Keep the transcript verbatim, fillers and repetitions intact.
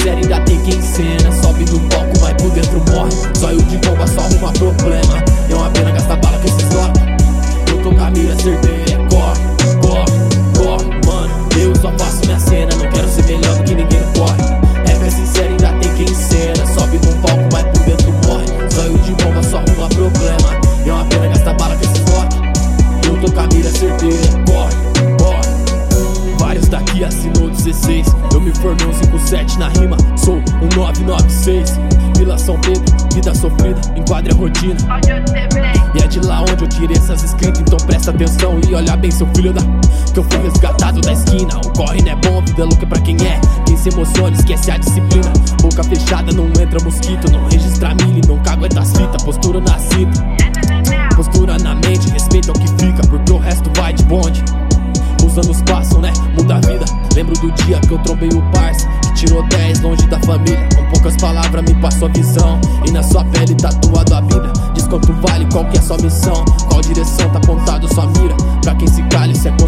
sincero, ainda tem quem encena. Sobe no palco, mas por dentro morre. Zóio de bomba só arruma problema. É uma pena gastar bala com esses lock. Eu tô com a mira certeira, corre, corre, corre, mano. Eu só faço minha cena, não quero ser melhor do que ninguém corre. Rap é sincero, ainda tem quem encena. Sobe no palco, mas por dentro morre. Zóio de bomba só arruma problema. É uma pena gastar bala com esses lock. Eu tô com a mira certeira, corre, corre. Vários daqui assinou dezesseis. Eu me formei um cinco sete na rima. Sou um nove nove seis. Vila São Pedro, vida sofrida, enquadra a rotina. E é de lá onde eu tirei essas escritas. Então presta atenção e olha bem, seu filho da... Que eu fui resgatado da esquina. O corre não é bom, vida louca é pra quem é. Quem se emociona, esquece a disciplina. Boca fechada, não entra mosquito. Não registra milho, não cagueta as fitas. Postura na cinta, postura na mente. Respeita o que fica, porque o resto vai de bonde. Os anos passam, né? Muda a vida. Lembro do dia que eu trombei o parça que tirou dez longe da família. Com poucas palavras me passou a visão. E na sua pele tatuado a Bíblia. Diz quanto vale, qual que é sua missão. Qual direção tá apontado sua mira. Pra quem se calha, isso é